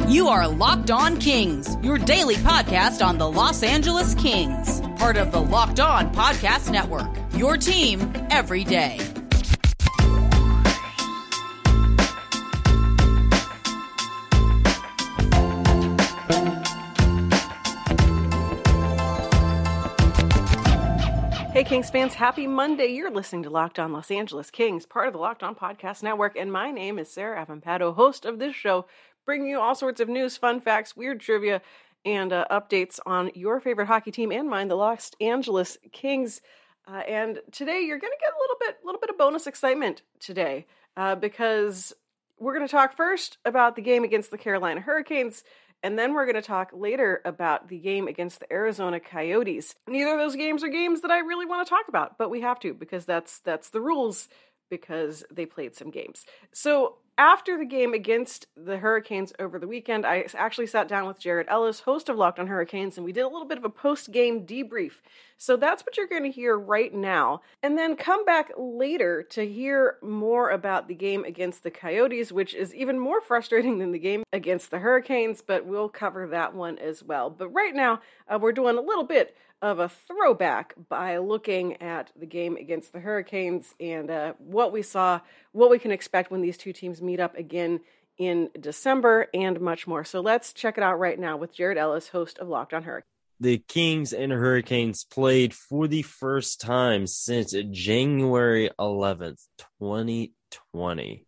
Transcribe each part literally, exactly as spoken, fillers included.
You are Locked On Kings, your daily podcast on the Los Angeles Kings. Part of the Locked On Podcast Network, your team every day. Hey Kings fans, happy Monday. You're listening to Locked On Los Angeles Kings, part of the Locked On Podcast Network, and my name is Sarah Avampado, host of this show, bringing you all sorts of news, fun facts, weird trivia, and uh, updates on your favorite hockey team and mine, the Los Angeles Kings. Uh, and today you're going to get a little bit, little bit of bonus excitement today uh, because we're going to talk first about the game against the Carolina Hurricanes, and then we're going to talk later about the game against the Arizona Coyotes. Neither of those games are games that I really want to talk about, but we have to because that's that's the rules because they played some games. So after the game against the Hurricanes over the weekend, I actually sat down with Jared Ellis, host of Locked On Hurricanes, and we did a little bit of a post-game debrief. So that's what you're going to hear right now. And then come back later to hear more about the game against the Coyotes, which is even more frustrating than the game against the Hurricanes, but we'll cover that one as well. But right now, uh, we're doing a little bit of a throwback by looking at the game against the Hurricanes and uh, what we saw, what we can expect when these two teams meet up again in December, and much more. So let's check it out right now with Jared Ellis, host of Locked On Hurricanes. The Kings and Hurricanes played for the first time since January eleventh, twenty twenty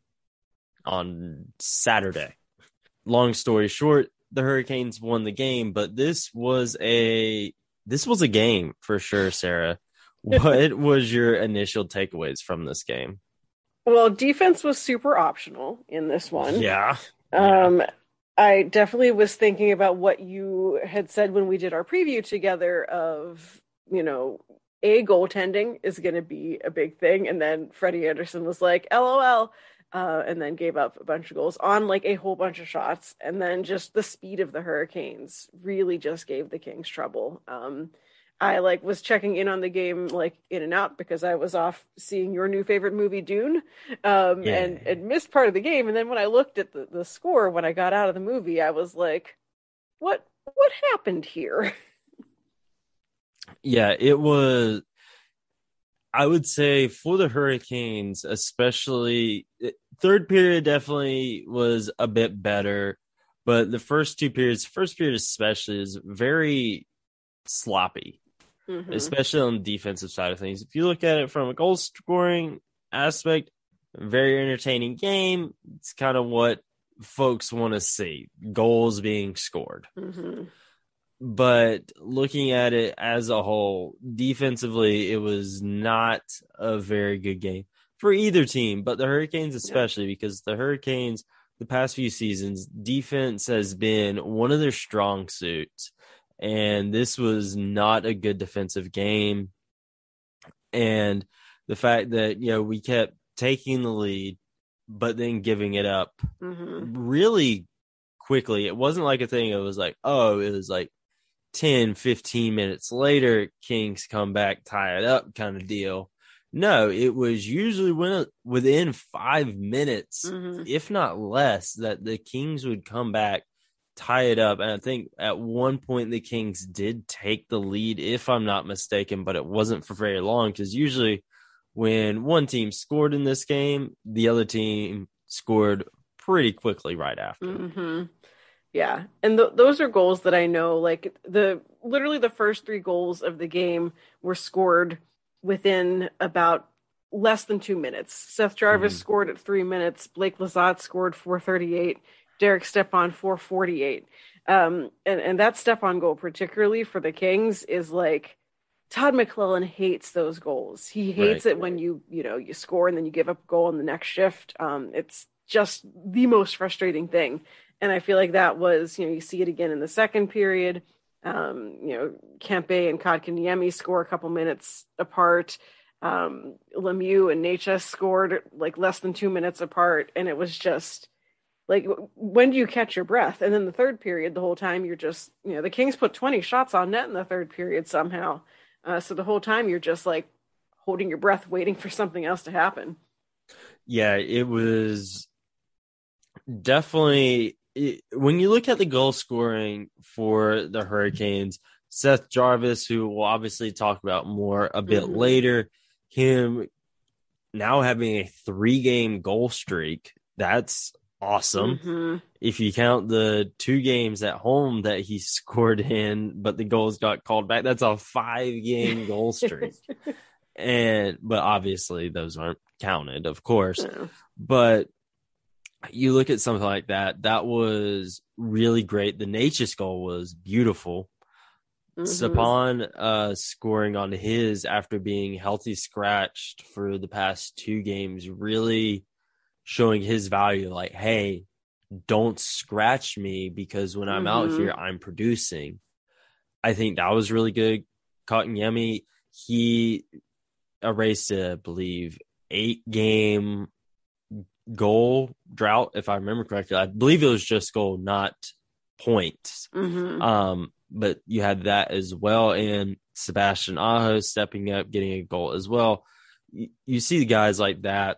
on Saturday. Long story short, the Hurricanes won the game, but this was a This was a game for sure, Sarah. What was your initial takeaways from this game? Well, defense was super optional in this one. Yeah. Um, yeah. I definitely was thinking about what you had said when we did our preview together of, you know, A, goaltending is going to be a big thing. And then Freddie Anderson was like, LOL, uh, and then gave up a bunch of goals on like a whole bunch of shots. And then just the speed of the Hurricanes really just gave the Kings trouble. Um, I like was checking in on the game like in and out because I was off seeing your new favorite movie, Dune, um, yeah. and, and missed part of the game. And then when I looked at the, the score, when I got out of the movie, I was like, what, what happened here? Yeah, it was, I would say for the Hurricanes, especially third period definitely was a bit better, but the first two periods, first period especially, is very sloppy, mm-hmm. especially on the defensive side of things. If you look at it from a goal scoring aspect, very entertaining game. It's kind of what folks want to see, goals being scored. Mm-hmm. But looking at it as a whole, defensively, it was not a very good game for either team, but the Hurricanes especially, yeah. because the Hurricanes, the past few seasons, defense has been one of their strong suits, and this was not a good defensive game. And the fact that, you know, we kept taking the lead, but then giving it up mm-hmm. really quickly. It wasn't like a thing, it was like, oh, it was like ten, fifteen minutes later, Kings come back, tie it up kind of deal. No, it was usually when, within five minutes, mm-hmm. if not less, that the Kings would come back, tie it up. And I think at one point the Kings did take the lead, if I'm not mistaken, but it wasn't for very long because usually when one team scored in this game, the other team scored pretty quickly right after. Mm-hmm. Yeah, and th- those are goals that I know, like the literally the first three goals of the game were scored within about less than two minutes. Seth Jarvis mm-hmm. scored at three minutes. Blake Lizotte scored four thirty-eight. Derek Stepan four forty-eight. Um, and, and that Stepan goal, particularly for the Kings, is like Todd McClellan hates those goals. He hates right, it right. when you, you know, you score and then you give up a goal in the next shift. Um, it's just the most frustrating thing. And I feel like that was, you know, you see it again in the second period. Um, you know, Kempe and Kotkaniemi score a couple minutes apart. Um, Lemieux and Necas scored like less than two minutes apart. And it was just like, when do you catch your breath? And then the third period, the whole time you're just, you know, the Kings put twenty shots on net in the third period somehow. Uh, so the whole time you're just like holding your breath, waiting for something else to happen. Yeah, it was definitely it, when you look at the goal scoring for the Hurricanes, Seth Jarvis, who we'll obviously talk about more a bit mm-hmm. later, him now having a three-game goal streak, that's awesome. Mm-hmm. If you count the two games at home that he scored in, but the goals got called back, that's a five-game goal streak. And but obviously those aren't counted, of course. No. But you look at something like that, that was really great. The Necas goal was beautiful. Mm-hmm. Stepan uh, scoring on his after being healthy scratched for the past two games, really showing his value. Like, hey, don't scratch me because when I'm mm-hmm. out here, I'm producing. I think that was really good. Kotkaniemi, he erased, I believe, eight game goal drought, if I remember correctly. I believe it was just goal, not points. Mm-hmm. Um, but you had that as well. And Sebastian Aho stepping up, getting a goal as well. You, you see guys like that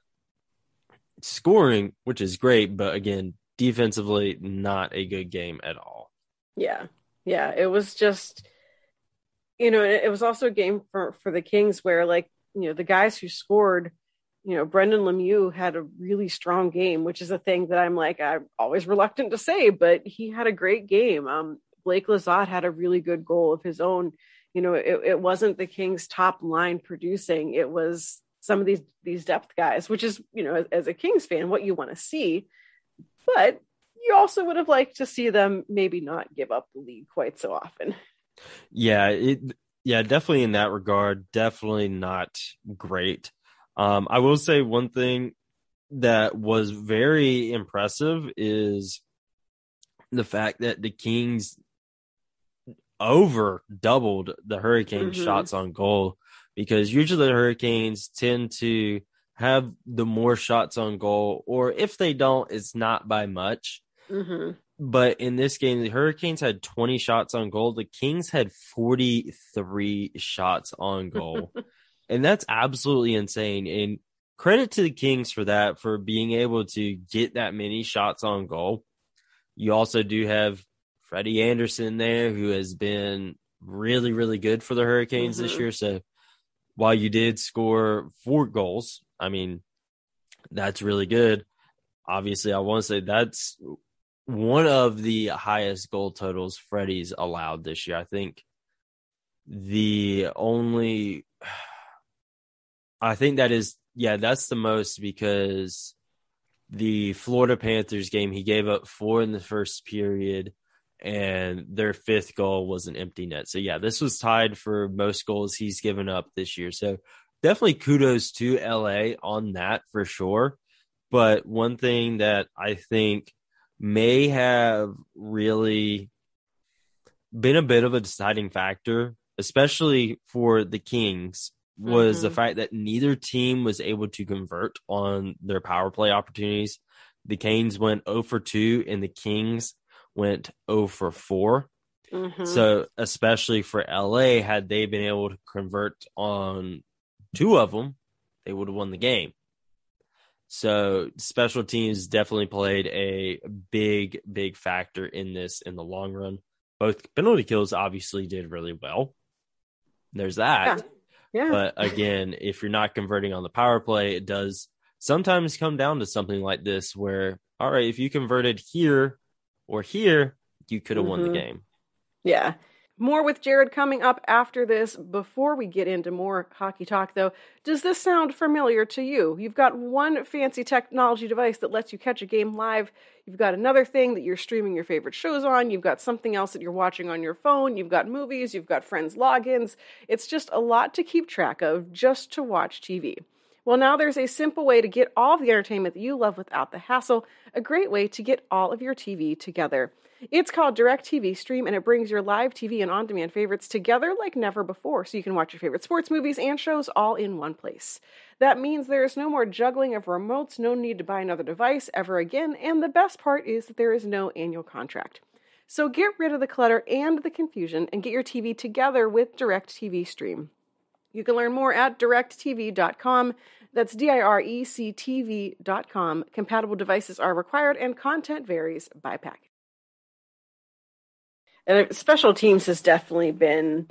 scoring, which is great, but again, defensively, not a good game at all. Yeah. Yeah. It was just, you know, it, it was also a game for, for the Kings where, like, you know, the guys who scored, you know, Brendan Lemieux had a really strong game, which is a thing that I'm like, I'm always reluctant to say, but he had a great game. Um, Blake Lizotte had a really good goal of his own. You know, it, it wasn't the Kings top line producing. It was some of these, these depth guys, which is, you know, as, as a Kings fan, what you want to see, but you also would have liked to see them maybe not give up the lead quite so often. Yeah. It, yeah, definitely in that regard, definitely not great. Um, I will say one thing that was very impressive is the fact that the Kings over doubled the Hurricanes mm-hmm. shots on goal, because usually the Hurricanes tend to have the more shots on goal, or if they don't, it's not by much. Mm-hmm. But in this game, the Hurricanes had twenty shots on goal. The Kings had forty-three shots on goal. And that's absolutely insane. And credit to the Kings for that, for being able to get that many shots on goal. You also do have Freddie Anderson there, who has been really, really good for the Hurricanes mm-hmm. this year. So while you did score four goals, I mean, that's really good. Obviously, I want to say that's one of the highest goal totals Freddie's allowed this year. I think the only, I think that is, yeah, that's the most, because the Florida Panthers game, he gave up four in the first period, and their fifth goal was an empty net. So, yeah, this was tied for most goals he's given up this year. So, definitely kudos to L A on that for sure. But one thing that I think may have really been a bit of a deciding factor, especially for the Kings, was mm-hmm. the fact that neither team was able to convert on their power play opportunities. The Canes went zero for two, and the Kings went zero for four. Mm-hmm. So especially for L A, had they been able to convert on two of them, they would have won the game. So special teams definitely played a big, big factor in this in the long run. Both penalty kills obviously did really well. There's that. Yeah. Yeah. But again, if you're not converting on the power play, it does sometimes come down to something like this where, all right, if you converted here or here, you could have mm-hmm. won the game. Yeah. More with Jared coming up after this. Before we get into more hockey talk, though, does this sound familiar to you? You've got one fancy technology device that lets you catch a game live. You've got another thing that you're streaming your favorite shows on. You've got something else that you're watching on your phone. You've got movies. You've got friends' logins. It's just a lot to keep track of just to watch T V. Well, now there's a simple way to get all of the entertainment that you love without the hassle, a great way to get all of your T V together. It's called DirecTV Stream, and it brings your live T V and on-demand favorites together like never before, so you can watch your favorite sports, movies, and shows all in one place. That means there is no more juggling of remotes, no need to buy another device ever again, and the best part is that there is no annual contract. So get rid of the clutter and the confusion and get your T V together with DirecTV Stream. You can learn more at direct t v dot com. That's D I R E C T V dot com. Compatible devices are required and content varies by package. And special teams has definitely been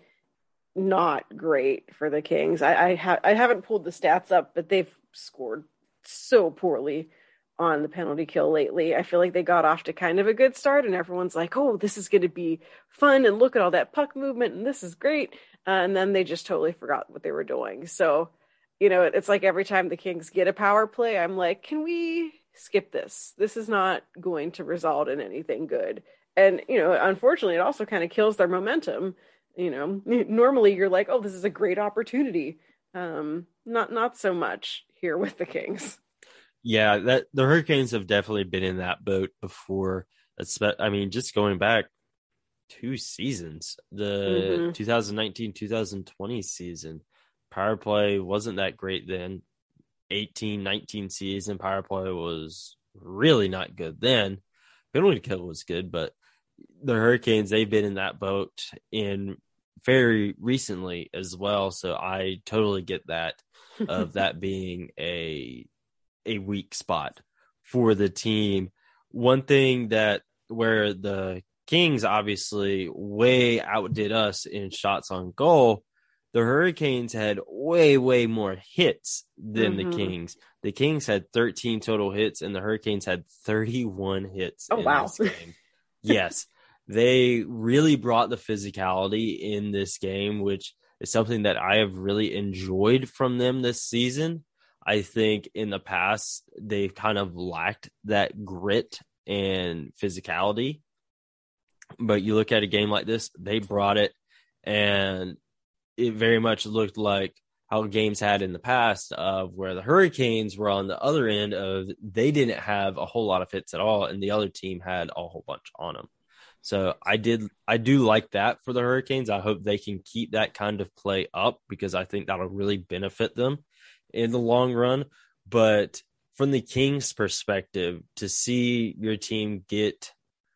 not great for the Kings. I I, ha- I haven't pulled the stats up, but they've scored so poorly on the penalty kill lately. I feel like they got off to kind of a good start, and everyone's like, oh, this is going to be fun, and look at all that puck movement, and this is great. Uh, and then they just totally forgot what they were doing. So, you know, it's like every time the Kings get a power play, I'm like, can we skip this? This is not going to result in anything good. And, you know, unfortunately, it also kind of kills their momentum. You know, normally you're like, oh, this is a great opportunity. Um, not not so much here with the Kings. Yeah, that the Hurricanes have definitely been in that boat before. I mean, just going back two seasons, the mm-hmm. twenty nineteen twenty twenty season, power play wasn't that great then. eighteen nineteen season, power play was really not good then. Penalty kill was good, but the Hurricanes, they've been in that boat in very recently as well. So I totally get that, of that being a a weak spot for the team. One thing that where the Kings obviously way outdid us in shots on goal, the Hurricanes had way, way more hits than mm-hmm. the Kings. The Kings had thirteen total hits, and the Hurricanes had thirty-one hits oh, in wow. this game. Yes, they really brought the physicality in this game, which is something that I have really enjoyed from them this season. I think in the past, they've kind of lacked that grit and physicality. But you look at a game like this, they brought it, and it very much looked like how games had in the past, of where the Hurricanes were on the other end of they didn't have a whole lot of hits at all, and the other team had a whole bunch on them. So I did, I do like that for the Hurricanes. I hope they can keep that kind of play up, because I think that'll really benefit them in the long run. But from the Kings' perspective, to see your team get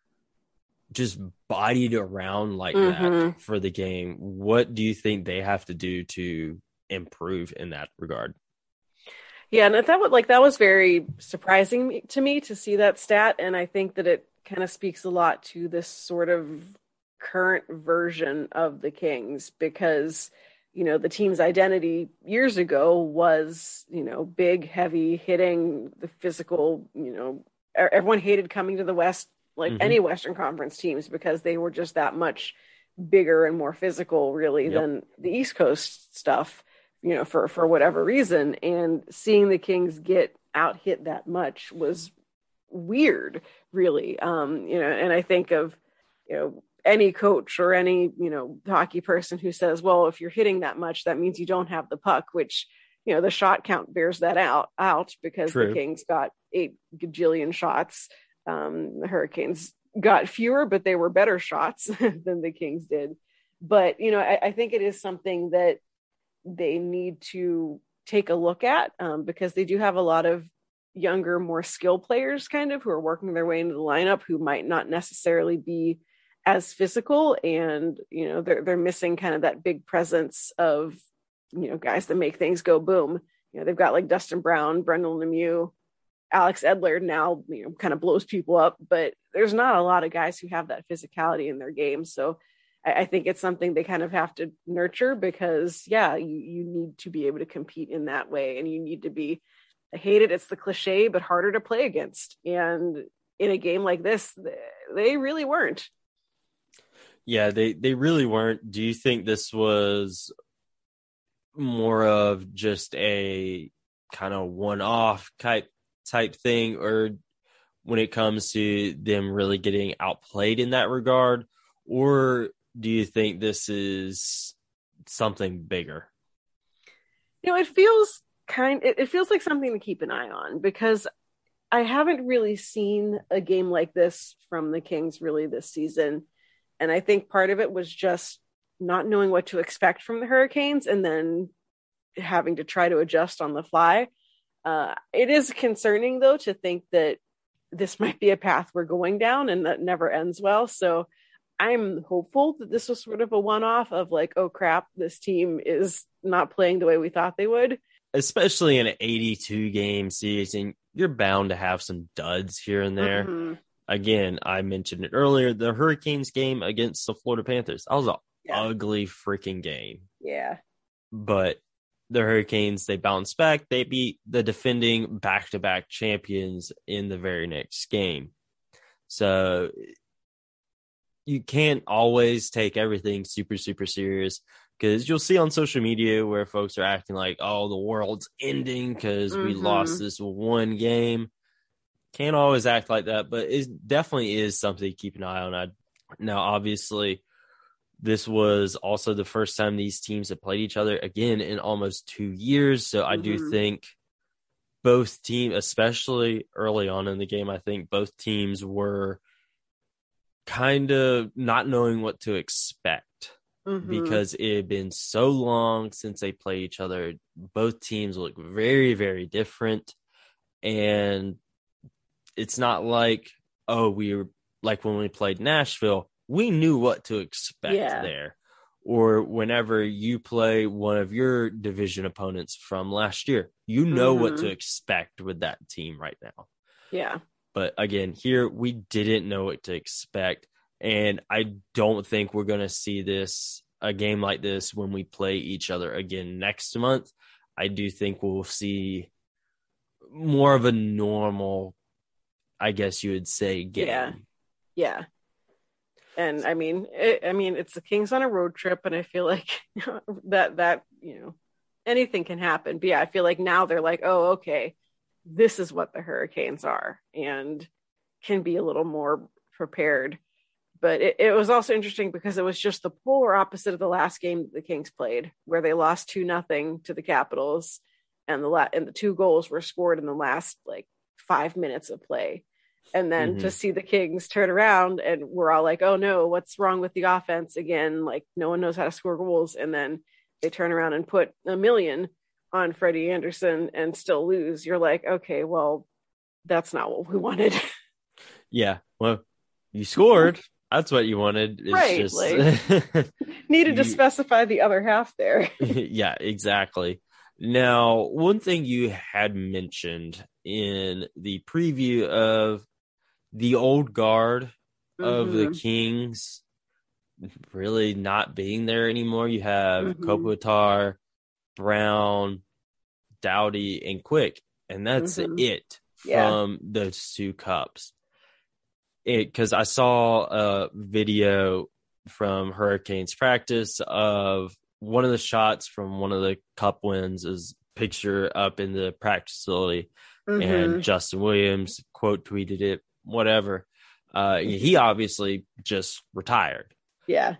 just bodied around like mm-hmm. that for the game, what do you think they have to do to improve in that regard? Yeah, and that would like that was very surprising to me to see that stat, and I think that it kind of speaks a lot to this sort of current version of the Kings, because you know the team's identity years ago was, you know, big, heavy hitting, the physical, you know, everyone hated coming to the West, like mm-hmm. any Western Conference teams, because they were just that much bigger and more physical really yep. than the East Coast stuff, you know, for, for whatever reason. And seeing the Kings get out hit that much was weird, really. Um, you know, and I think of, you know, any coach or any, you know, hockey person who says, well, if you're hitting that much, that means you don't have the puck, which, you know, the shot count bears that out, out because True. The Kings got eight gajillion shots. Um, the Hurricanes got fewer, but they were better shots than the Kings did. But, you know, I, I think it is something that they need to take a look at, um, because they do have a lot of younger, more skilled players kind of who are working their way into the lineup who might not necessarily be as physical, and, you know, they're, they're missing kind of that big presence of, you know, guys that make things go boom. You know, they've got like Dustin Brown, Brendan Lemieux, Alex Edler now, you know, kind of blows people up, but there's not a lot of guys who have that physicality in their game. So I, I think it's something they kind of have to nurture, because yeah, you, you need to be able to compete in that way, and you need to be, I hate it, it's the cliche, but harder to play against. And in a game like this, they really weren't. Yeah, they, they really weren't. Do you think this was more of just a kind of one-off type type thing, or when it comes to them really getting outplayed in that regard, or do you think this is something bigger? You know, it feels kind it, it feels like something to keep an eye on, because I haven't really seen a game like this from the Kings really this season. And I think part of it was just not knowing what to expect from the Hurricanes, and then having to try to adjust on the fly. Uh, it is concerning, though, to think that this might be a path we're going down and that never ends well. So I'm hopeful that this was sort of a one-off of like, oh, crap, this team is not playing the way we thought they would. especially in an eighty-two game season, you're bound to have some duds here and there. Mm-hmm. Again, I mentioned it earlier, the Hurricanes game against the Florida Panthers. That was an Yeah. ugly freaking game. Yeah. But the Hurricanes, they bounced back. They beat the defending back-to-back champions in the very next game. So you can't always take everything super, super serious, because you'll see on social media where folks are acting like, oh, the world's ending because Mm-hmm. we lost this one game. Can't always act like that, but it definitely is something to keep an eye on. I, now, obviously, this was also the first time these teams have played each other again in almost two years. So I do Mhm. think both teams, especially early on in the game, I think both teams were kind of not knowing what to expect Mhm. because it had been so long since they played each other. Both teams look very, very different. And it's not like, oh, we were like when we played Nashville, we knew what to expect Yeah. there. Or whenever you play one of your division opponents from last year, you know what to Mhm. expect with that team right now. Yeah. But again, here we didn't know what to expect. And I don't think we're going to see this, a game like this, when we play each other again next month. I do think we'll see more of a normal, I guess you would say, game. Yeah. Yeah. And I mean, it, I mean, it's the Kings on a road trip, and I feel like that that you know anything can happen. But yeah, I feel like now they're like, oh, okay, this is what the Hurricanes are, and can be a little more prepared. But it, it was also interesting because it was just the polar opposite of the last game that the Kings played, where they lost two nothing to the Capitals, and the la- and the two goals were scored in the last like five minutes of play. And then Mhm. to see the Kings turn around and we're all like, oh no, what's wrong with the offense again? Like no one knows how to score goals. And then they turn around and put a million on Freddie Anderson and still lose. You're like, okay, well, that's not what we wanted. Yeah. Well, you scored. That's what you wanted. It's Right, just... like- Needed to You- specify the other half there. Yeah, exactly. Now, one thing you had mentioned in the preview of the old guard of the Mhm. Kings really not being there anymore. You have Mhm. Kopitar, Brown, Doughty, and Quick, and that's Mhm. it Yeah. from those two cups. It because I saw a video from Hurricanes practice of one of the shots from one of the cup wins is picture up in the practice facility, Mhm. and Justin Williams quote tweeted it, whatever. Uh, he obviously just retired. Yeah.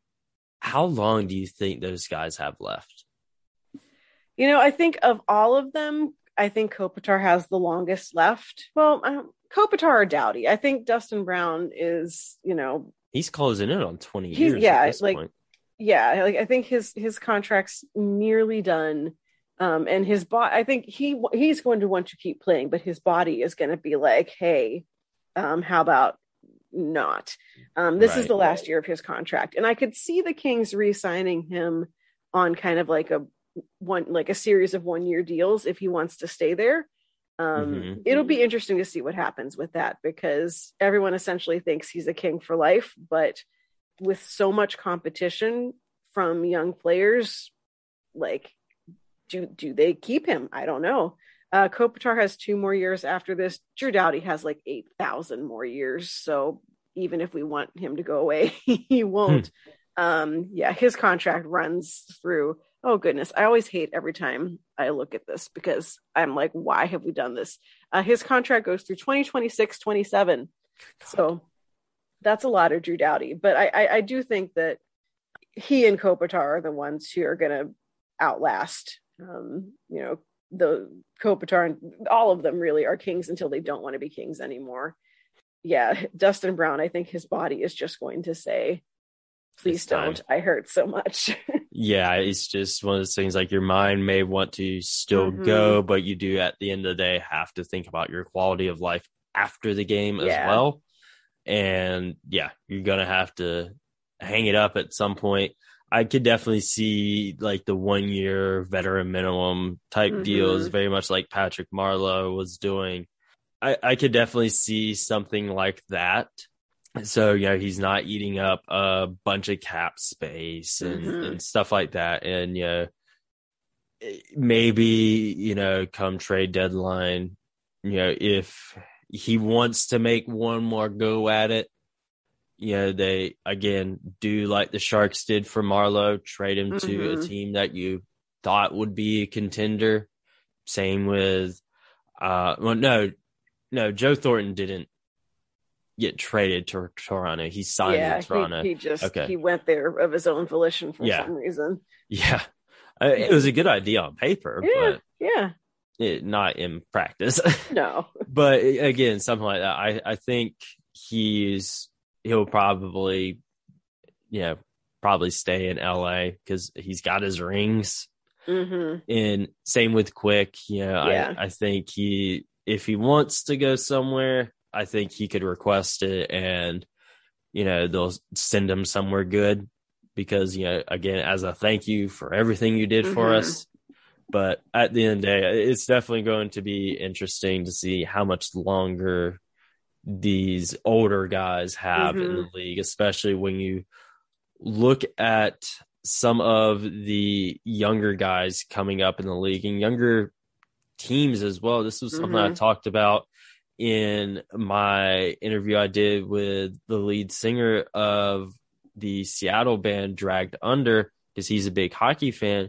How long do you think those guys have left? You know, I think of all of them, I think Kopitar has the longest left. Well, um, Kopitar or Doughty. I think Dustin Brown is, you know, He's closing in on twenty He's- years yeah, at this like- point. yeah, like I think his his contract's nearly done. Um, and his body, I think he he's going to want to keep playing, but his body is going to be like, hey, um, how about not? Um, this is Right. the last year of his contract, and I could see the Kings re-signing him on kind of like a one like a series of one year deals if he wants to stay there. Um, Mhm. It'll be interesting to see what happens with that, because everyone essentially thinks he's a King for life, but with so much competition from young players, like do do they keep him? I don't know. Uh, Kopitar has two more years after this. Drew Doughty has like eight thousand more years. So even if we want him to go away, he won't. Um, yeah, his contract runs through. Oh, goodness. I always hate every time I look at this because I'm like, why have we done this? Uh, his contract goes through twenty twenty-six, twenty-seven. So that's a lot of Drew Doughty. But I, I, I do think that he and Kopitar are the ones who are going to outlast, um, you know, the Kopitar and all of them really are Kings until they don't want to be Kings anymore. Yeah, Dustin Brown, I think his body is just going to say, please It's time. don't. I hurt so much. Yeah, it's just one of those things like your mind may want to still Mhm. go, but you do at the end of the day have to think about your quality of life after the game as Yeah. well. And yeah, you're going to have to hang it up at some point. I could definitely see like the one year veteran minimum type Mm-hmm. deals, very much like Patrick Marleau was doing. I, I could definitely see something like that. So, you know, he's not eating up a bunch of cap space and, Mm-hmm. and stuff like that. And, you know, maybe, you know, come trade deadline, you know, if he wants to make one more go at it, you know, they, again, do like the Sharks did for Marleau, trade him to Mm-hmm. a team that you thought would be a contender. Same with, uh, well, no, no, Joe Thornton didn't get traded to Toronto. He signed yeah, with Toronto. He, he just, okay. he went there of his own volition for yeah. some reason. Yeah. It was a good idea on paper, yeah, but yeah. It, not in practice. No. But again, something like that. I, I think he's, he'll probably, you know, probably stay in L A because he's got his rings. Mm-hmm. And same with Quick. You know, yeah. I, I think he, if he wants to go somewhere, I think he could request it and, you know, they'll send him somewhere good because, you know, again, as a thank you for everything you did for mm-hmm. us. But at the end of the day, it's definitely going to be interesting to see how much longer these older guys have mm-hmm. in the league, especially when you look at some of the younger guys coming up in the league and younger teams as well. This was something mm-hmm. I talked about in my interview I did with the lead singer of the Seattle band Dragged Under, because he's a big hockey fan,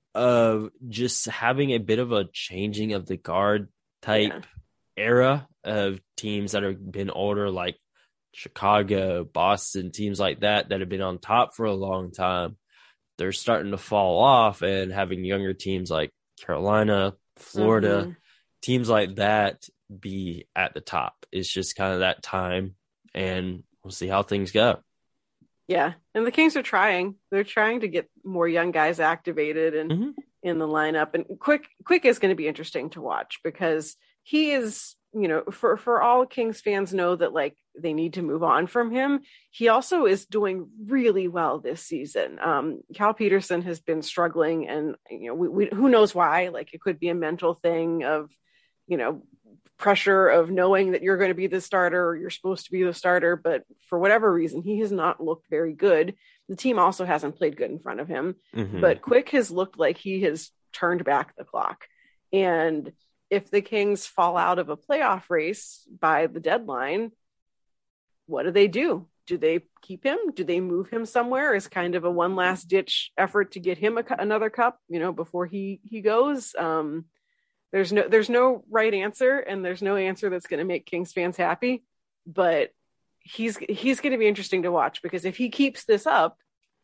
of just having a bit of a changing of the guard type yeah. era of teams that have been older, like Chicago, Boston, teams like that, that have been on top for a long time. They're starting to fall off, and having younger teams like Carolina, Florida, mm-hmm. teams like that be at the top. It's just kind of that time, and we'll see how things go. Yeah, and the Kings are trying. They're trying to get more young guys activated and mm-hmm. in the lineup. And Quick Quick is going to be interesting to watch because he is, you know, for, for all Kings fans know that, like, they need to move on from him. He also is doing really well this season. Um, Cal Peterson has been struggling, and, you know, we, we, who knows why. Like, it could be a mental thing of, you know, pressure of knowing that you're going to be the starter or you're supposed to be the starter, but for whatever reason he has not looked very good. The team also hasn't played good in front of him, mm-hmm. but Quick has looked like he has turned back the clock. And if the Kings fall out of a playoff race by the deadline, what do they do? Do they keep him? Do they move him somewhere as kind of a one last ditch effort to get him a, another cup, you know, before he, he goes? Um, There's no there's no right answer, and there's no answer that's going to make Kings fans happy. But he's he's going to be interesting to watch, because if he keeps this up,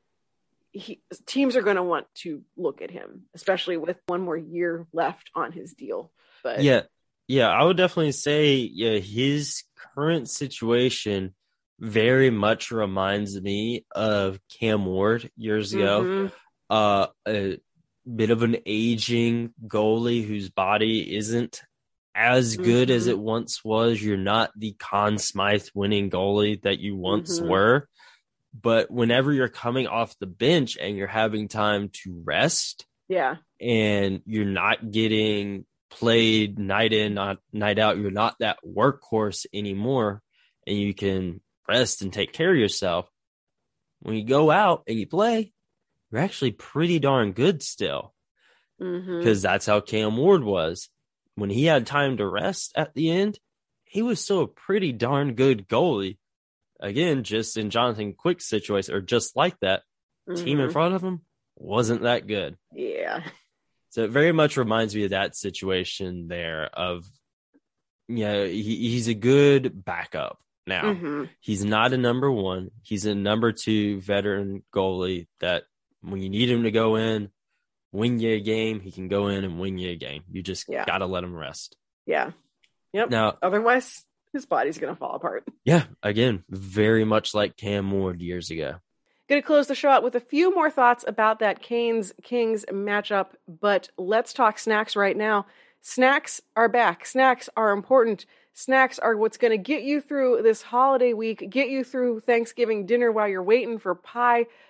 he, teams are going to want to look at him, especially with one more year left on his deal. But yeah, yeah, I would definitely say yeah, his current situation very much reminds me of Cam Ward years ago. Mm-hmm. Uh. uh bit of an aging goalie whose body isn't as good mm-hmm. as it once was. You're not the Conn Smythe winning goalie that you once mm-hmm. were. But whenever you're coming off the bench and you're having time to rest, yeah, and you're not getting played night in, not night out, you're not that workhorse anymore, and you can rest and take care of yourself. When you go out and you play, you're actually pretty darn good still, because mm-hmm. that's how Cam Ward was. When he had time to rest at the end, he was still a pretty darn good goalie. Again, just in Jonathan Quick's situation, or just like that, mm-hmm. team in front of him wasn't that good. Yeah. So it very much reminds me of that situation there of, you know, he, he's a good backup. Now, mm-hmm. he's not a number one. He's a number two veteran goalie that, when you need him to go in, win you a game, he can go in and win you a game. You just yeah. got to let him rest. Yeah. Yep. Now, otherwise, his body's going to fall apart. Yeah. Again, very much like Cam Ward years ago. Going to close the show out with a few more thoughts about that Canes-Kings matchup, but let's talk snacks right now. Snacks are back. Snacks are important. Snacks are what's going to get you through this holiday week, get you through Thanksgiving dinner while you're waiting for pie.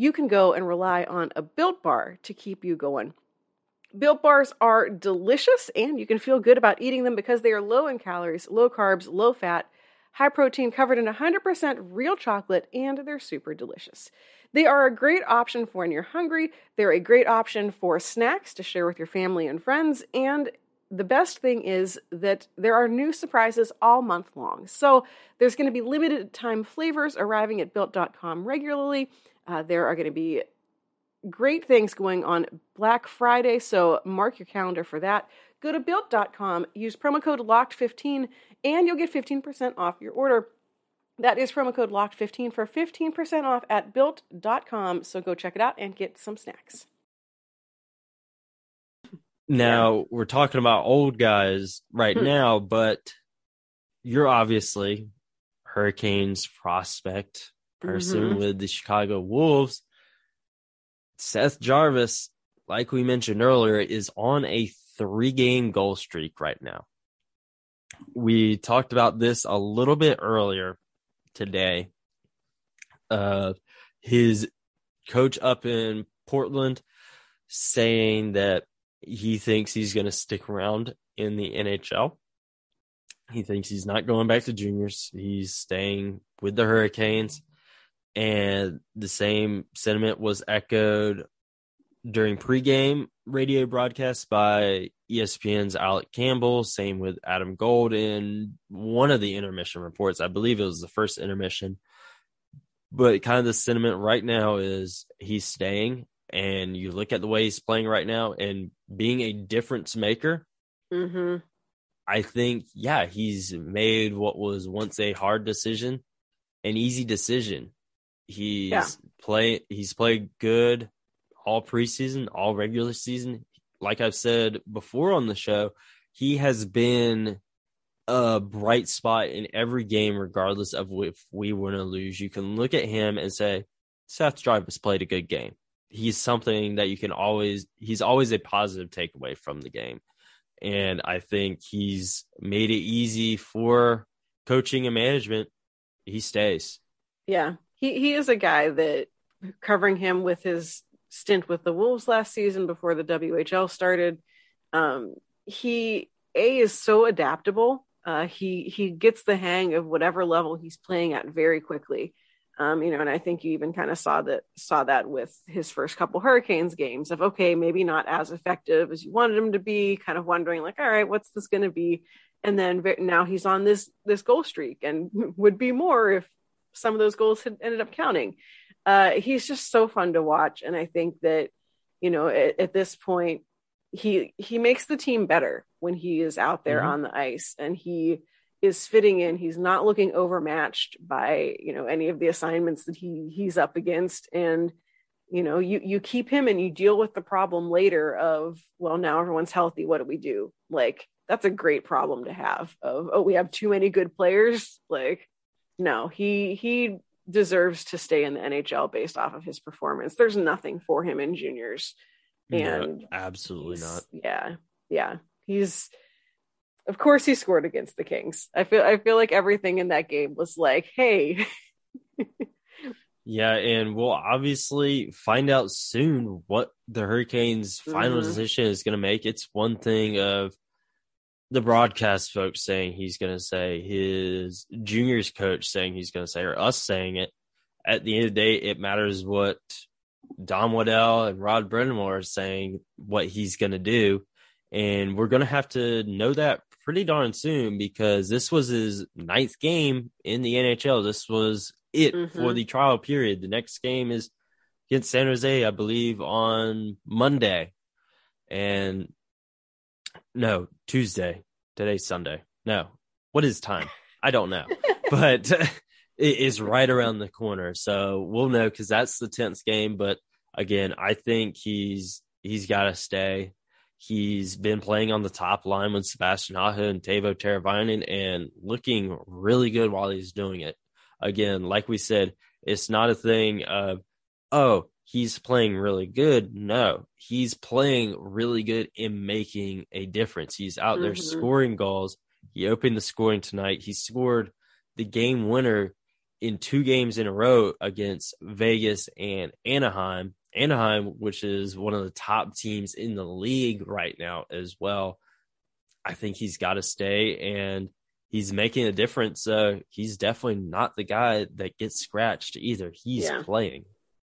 you can go and rely on a Built Bar to keep you going. Built Bars are delicious, and you can feel good about eating them because they are low in calories, low carbs, low fat, high protein, covered in one hundred percent real chocolate, and they're super delicious. They are a great option for when you're hungry. They're a great option for snacks to share with your family and friends. And the best thing is that there are new surprises all month long. So there's going to be limited time flavors arriving at built dot com regularly. Uh, there are going to be great things going on Black Friday, so mark your calendar for that. Go to built dot com, use promo code locked fifteen, and you'll get fifteen percent off your order. That is promo code locked fifteen for fifteen percent off at built dot com, so go check it out and get some snacks. Now, Yeah. we're talking about old guys right Hmm. now, but you're obviously Hurricanes prospect person Mhm. with the Chicago Wolves. Seth Jarvis, like we mentioned earlier, is on a three-game goal streak right now. We talked about this a little bit earlier today. Uh, his coach up in Portland saying that he thinks he's going to stick around in the N H L. He thinks he's not going back to juniors. He's staying with the Hurricanes. And the same sentiment was echoed during pregame radio broadcasts by E S P N's Alec Campbell. Same with Adam Gold in one of the intermission reports. I believe it was the first intermission. But kind of the sentiment right now is he's staying. And you look at the way he's playing right now and being a difference maker. Mm-hmm. I think, yeah, he's made what was once a hard decision an easy decision. He's Yeah. play he's played good all preseason, all regular season. Like I've said before on the show, he has been a bright spot in every game, regardless of if we win or lose. You can look at him and say, Seth Jarvis played a good game. He's something that you can always, he's always a positive takeaway from the game. And I think he's made it easy for coaching and management. He stays. Yeah, he, he is a guy that, covering him with his stint with the Wolves last season before the W H L started, um, he, A, is so adaptable. Uh, he he gets the hang of whatever level he's playing at very quickly. Um, you know, and I think you even kind of saw that saw that with his first couple Hurricanes games of, okay, maybe not as effective as you wanted him to be, kind of wondering like, all right, what's this going to be? And then now he's on this this goal streak and would be more if some of those goals had ended up counting. Uh, he's just so fun to watch. And I think that, you know, at, at this point, he he makes the team better when he is out there Mm-hmm. on the ice and he is fitting in. He's not looking overmatched by, you know, any of the assignments that he he's up against. And, you know, you, you keep him and you deal with the problem later of, well, now everyone's healthy. What do we do? Like, that's a great problem to have of, oh, we have too many good players. Like, no, he, he deserves to stay in the N H L based off of his performance. There's nothing for him in juniors. And no, absolutely not. Yeah. Yeah. He's, of course he scored against the Kings. I feel, I feel like everything in that game was like, hey, Yeah, and we'll obviously find out soon what the Hurricanes' final Mhm. decision is going to make. It's one thing of the broadcast folks saying he's going to say, his juniors coach saying he's going to say, or us saying it. At the end of the day, it matters what Don Waddell and Rod Brind'Amour are saying, what he's going to do. And we're going to have to know that pretty darn soon because this was his ninth game in the N H L. This was it Mhm. for the trial period. The next game is against San Jose, I believe, on Monday. And no, Tuesday. Today's Sunday. No. What is time? I don't know. But it is right around the corner. So we'll know because that's the tenth game. But again, I think he's he's got to stay. He's been playing on the top line with Sebastian Aho and Teuvo Teravainen and looking really good while he's doing it. Again, like we said, it's not a thing of, oh, he's playing really good. No, he's playing really good in making a difference. He's out there Mhm. scoring goals. He opened the scoring tonight. He scored the game winner in two games in a row against Vegas and Anaheim. Anaheim, which is one of the top teams in the league right now as well. I think he's got to stay, and he's making a difference. So he's definitely not the guy that gets scratched either. He's yeah. playing.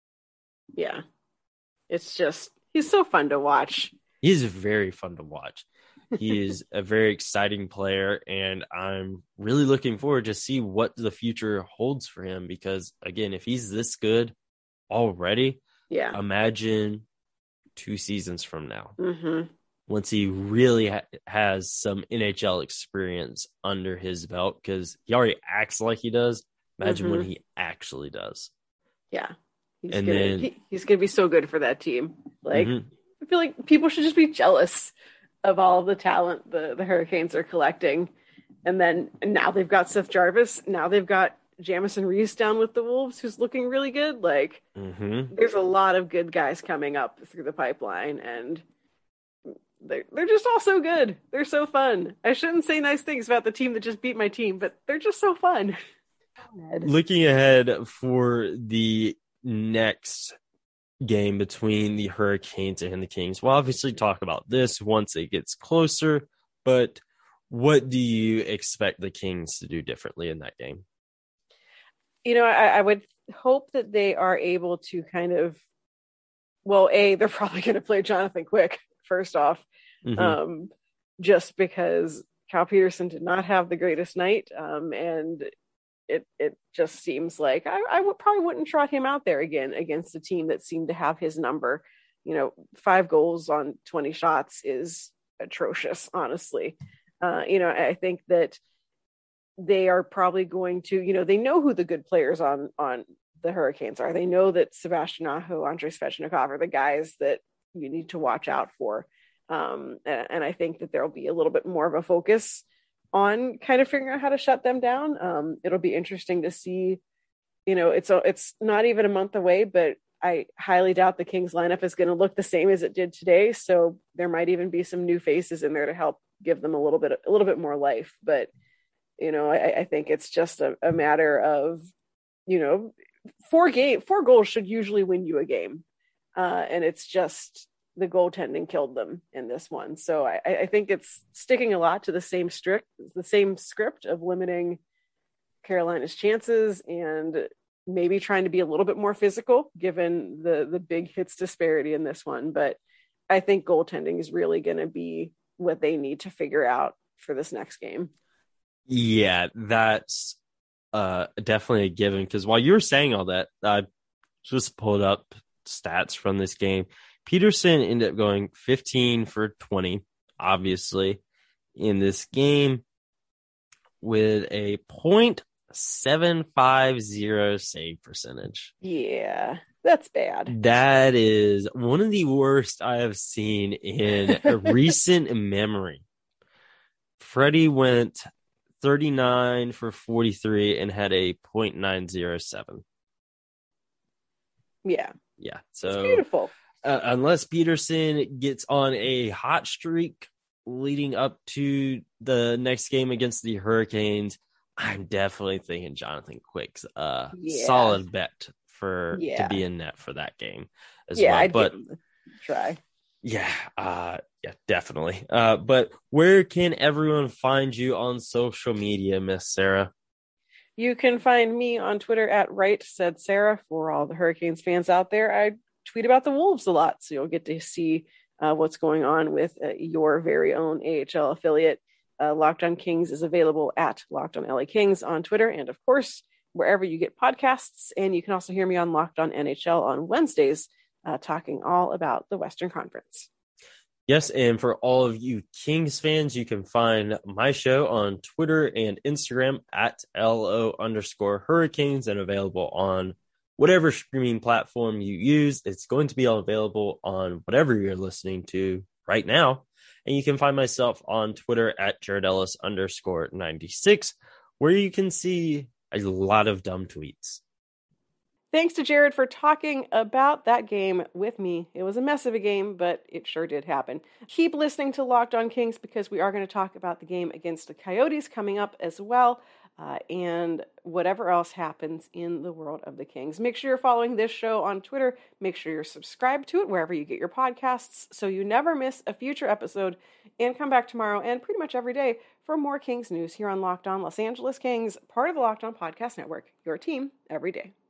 Yeah. It's just, he's so fun to watch. He's very fun to watch. He is a very exciting player, and I'm really looking forward to see what the future holds for him because, again, if he's this good already, yeah, imagine two seasons from now. Mm-hmm. Once he really ha- has some N H L experience under his belt, because he already acts like he does. Imagine mm-hmm. when he actually does. Yeah. He's and gonna, then he, he's going to be so good for that team. Like, mm-hmm. I feel like people should just be jealous of all of the talent the, the Hurricanes are collecting. And then and now they've got Seth Jarvis. Now they've got Jamison Reese down with the Wolves, who's looking really good. Like, mm-hmm. there's a lot of good guys coming up through the pipeline, and they're, they're just all so good. They're so fun. I shouldn't say nice things about the team that just beat my team, but they're just so fun. Looking ahead for the next game between the Hurricanes and the Kings, we'll obviously talk about this once it gets closer, but what do you expect the Kings to do differently in that game? You know, I, I would hope that they are able to kind of, well, A, they're probably going to play Jonathan Quick, first off, mm-hmm. um, just because Cal Petersen did not have the greatest night, um, and it it just seems like I, I would, probably wouldn't trot him out there again against a team that seemed to have his number. You know, five goals on twenty shots is atrocious, honestly. Uh, you know, I think that they are probably going to, you know, they know who the good players on on the Hurricanes are. They know that Sebastian Aho, Andrei Svechnikov are the guys that you need to watch out for. Um, and, and I think that there'll be a little bit more of a focus on kind of figuring out how to shut them down. Um, it'll be interesting to see, you know, it's a, it's not even a month away, but I highly doubt the Kings lineup is going to look the same as it did today. So there might even be some new faces in there to help give them a little bit, a little bit more life. But, you know, I, I think it's just a, a matter of, you know, four game, four goals should usually win you a game. Uh, and it's just the goaltending killed them in this one. So I, I think it's sticking a lot to the same strict, the same script of limiting Carolina's chances and maybe trying to be a little bit more physical given the, the big hits disparity in this one. But I think goaltending is really going to be what they need to figure out for this next game. Yeah, that's uh, definitely a given. Because while you were saying all that, I just pulled up stats from this game. Petersen ended up going fifteen for twenty, obviously, in this game with a point seven five zero save percentage. Yeah, that's bad. That is one of the worst I have seen in a recent memory. Freddie went thirty-nine for forty-three and had a point nine zero seven. Yeah. Yeah. So it's beautiful. Uh, unless Petersen gets on a hot streak leading up to the next game against the Hurricanes, I'm definitely thinking Jonathan Quick's a yeah. solid bet for yeah. to be in net for that game as yeah, well. I'd but try. Yeah, uh, yeah, definitely. Uh, but where can everyone find you on social media, Miss Sarah? You can find me on Twitter at Right Said Sarah. For all the Hurricanes fans out there, I tweet about the Wolves a lot, so you'll get to see uh, what's going on with uh, your very own A H L affiliate. Uh, Locked On Kings is available at Locked On L A Kings on Twitter, and of course, wherever you get podcasts. And you can also hear me on Locked On N H L on Wednesdays, uh, talking all about the Western Conference. Yes, and for all of you Kings fans, you can find my show on Twitter and Instagram at LO underscore Hurricanes and available on whatever streaming platform you use. It's going to be available on whatever you're listening to right now. And you can find myself on Twitter at Jared Ellis underscore ninety-six, where you can see a lot of dumb tweets. Thanks to Jared for talking about that game with me. It was a mess of a game, but it sure did happen. Keep listening to Locked On Kings because we are going to talk about the game against the Coyotes coming up as well. uh, and whatever else happens in the world of the Kings. Make sure you're following this show on Twitter. Make sure you're subscribed to it wherever you get your podcasts so you never miss a future episode. And come back tomorrow and pretty much every day for more Kings news here on Locked On Los Angeles Kings, part of the Locked On Podcast Network, your team every day.